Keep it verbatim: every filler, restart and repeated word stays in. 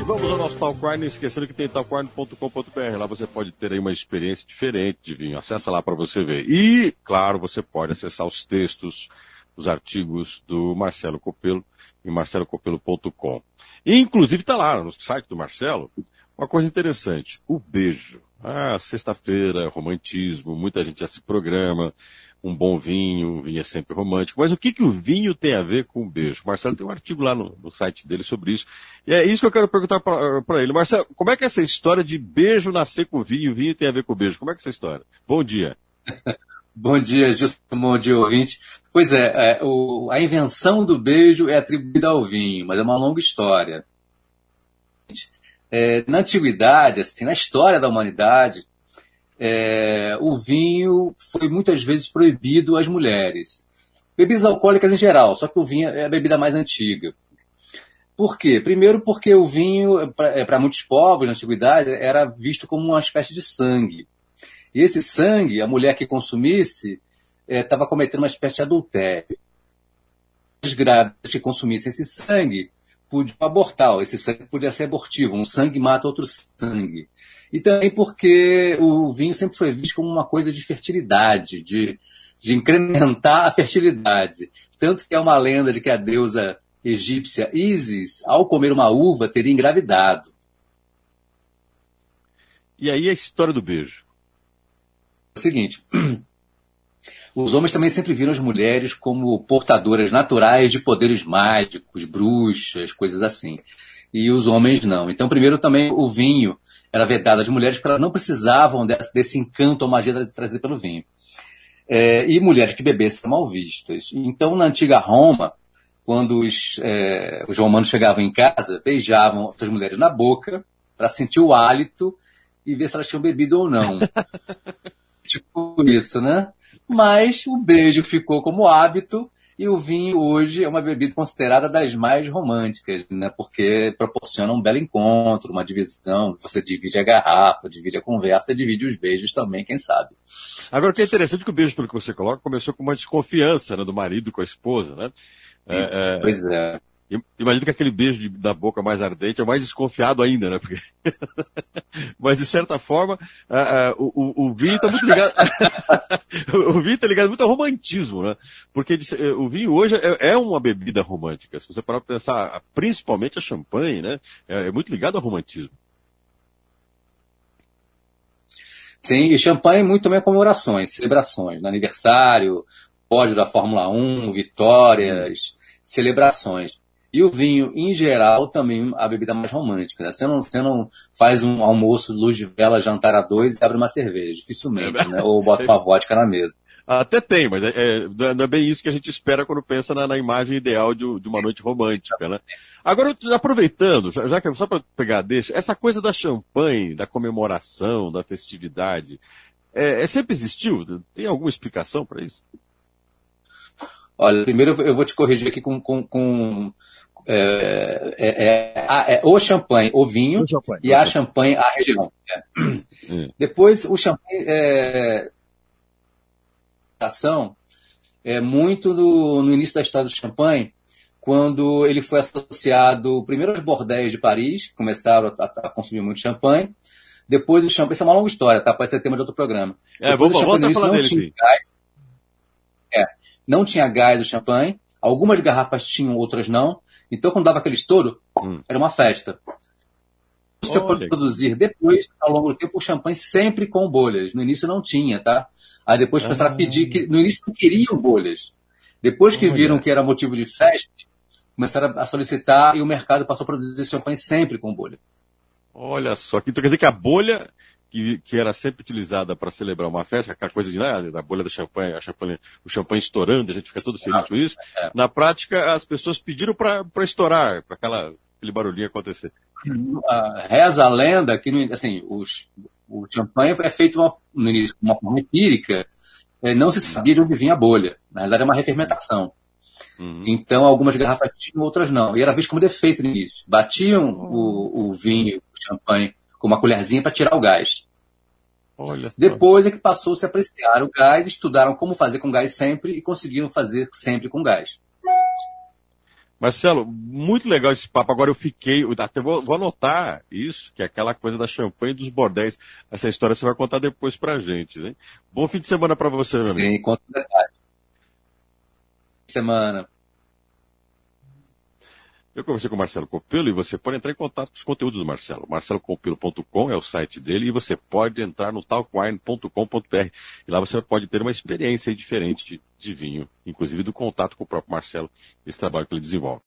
vamos ao nosso Talk Wine, esquecendo que tem talk wine ponto com ponto b r. Lá você pode ter aí uma experiência diferente de vinho. Acessa lá para você ver. E, claro, você pode acessar os textos, os artigos do Marcelo Copelo em marcelo copelo ponto com. E, inclusive, está lá no site do Marcelo uma coisa interessante, o beijo. Ah, sexta-feira, romantismo, muita gente já se programa, um bom vinho, um vinho é sempre romântico. Mas o que, que o vinho tem a ver com o beijo? O Marcelo tem um artigo lá no, no site dele sobre isso. E é isso que eu quero perguntar para ele. Marcelo, como é que é essa história de beijo nascer com vinho, vinho tem a ver com beijo? Como é que é essa história? Bom dia. Bom dia, Gilson, bom dia, ouvinte. Pois é, é o, a invenção do beijo é atribuída ao vinho, mas é uma longa história. É, na antiguidade, assim, na história da humanidade, é, o vinho foi muitas vezes proibido às mulheres. Bebidas alcoólicas em geral, só que o vinho é a bebida mais antiga. Por quê? Primeiro porque o vinho, para muitos povos na antiguidade, era visto como uma espécie de sangue. E esse sangue, a mulher que consumisse, estava é, cometendo uma espécie de adultério. As grávidas que consumissem esse sangue podiam abortar, esse sangue podia ser abortivo, um sangue mata outro sangue. E também porque o vinho sempre foi visto como uma coisa de fertilidade, de, de incrementar a fertilidade. Tanto que é uma lenda de que a deusa egípcia Ísis, ao comer uma uva, teria engravidado. E aí a história do beijo? É o seguinte, os homens também sempre viram as mulheres como portadoras naturais de poderes mágicos, bruxas, coisas assim. E os homens não. Então, primeiro também o vinho era vedado às mulheres porque elas não precisavam desse, desse encanto ou magia trazido pelo vinho. É, e mulheres que bebessem eram mal vistas. Então, na antiga Roma, quando os, é, os romanos chegavam em casa, beijavam as mulheres na boca para sentir o hálito e ver se elas tinham bebido ou não. Tipo isso, né? Mas o beijo ficou como hábito e o vinho hoje é uma bebida considerada das mais românticas, né? Porque proporciona um belo encontro, uma divisão, você divide a garrafa, divide a conversa, divide os beijos também, quem sabe. Agora, o que é interessante é que o beijo, pelo que você coloca, começou com uma desconfiança, né, do marido com a esposa, né? É, é... Pois é. Imagino que aquele beijo de, da boca mais ardente é o mais desconfiado ainda, né? Porque... Mas, de certa forma, uh, uh, o, o vinho está muito ligado... o vinho está ligado muito ao romantismo, né? Porque uh, o vinho hoje é, é uma bebida romântica. Se você parar para pensar, principalmente a champanhe, né? É, é muito ligado ao romantismo. Sim, e champanhe muito também comemorações, celebrações, no aniversário, pódio da Fórmula um, vitórias, celebrações. E o vinho, em geral, também a bebida mais romântica. Né? Você, não, você não faz um almoço, luz de vela, jantar a dois e abre uma cerveja, dificilmente, é, né? Ou bota uma vodka na mesa. Até tem, mas é, é, não é bem isso que a gente espera quando pensa na, na imagem ideal de, de uma noite romântica, né? Agora, aproveitando, já, já que só para pegar deixa, essa coisa da champanhe, da comemoração, da festividade, é, é sempre existiu? Tem alguma explicação para isso? Olha, primeiro eu vou te corrigir aqui com, com, com é, é, é, é, o champanhe, o vinho, o champanhe, e o a champanhe, a região. É. Hum. Depois, o champanhe é, é muito no, no início da história do champanhe, quando ele foi associado primeiro aos bordéis de Paris, que começaram a, a consumir muito champanhe. Depois o champanhe, isso é uma longa história, tá? Pode ser tema de outro programa. É, Depois, vamos, o champanhe vamos falar dele, sim. É, não tinha gás do champanhe, algumas garrafas tinham, outras não. Então, quando dava aquele estouro, hum. era uma festa. Você pode produzir depois, ao longo do tempo, o champanhe sempre com bolhas. No início não tinha, tá? Aí depois ah. começaram a pedir que... No início não queriam bolhas. Depois que Olha. viram que era motivo de festa, começaram a solicitar e o mercado passou a produzir champanhe sempre com bolha. Olha só, então quer dizer que a bolha... Que, que era sempre utilizada para celebrar uma festa, aquela coisa de, né, da bolha da champanhe, a champanhe, o champanhe estourando, a gente fica todo feliz com isso. É. Na prática, as pessoas pediram para estourar, para aquele barulhinho acontecer. Reza a lenda que, assim, os, o champanhe é feito uma, no início de uma forma empírica, não se sabia de onde vinha a bolha. Na verdade, é uma refermentação. Uhum. Então, algumas garrafas tinham, outras não. E era visto como defeito no início. Batiam uhum. o, o vinho, o champanhe, com uma colherzinha para tirar o gás. Olha só. Depois é que passou-se a apreciar o gás, estudaram como fazer com gás sempre e conseguiram fazer sempre com gás. Marcelo, muito legal esse papo. Agora eu fiquei, eu até vou, vou anotar isso, que é aquela coisa da champanhe e dos bordéis. Essa história você vai contar depois pra gente, né? Bom fim de semana pra você, meu amigo. Sim, conta um detalhe. Semana. Eu conversei com o Marcelo Copelo e você pode entrar em contato com os conteúdos do Marcelo. marcelo copelo ponto com é o site dele e você pode entrar no talk wine ponto com ponto b r e lá você pode ter uma experiência diferente de, de vinho, inclusive do contato com o próprio Marcelo, esse trabalho que ele desenvolve.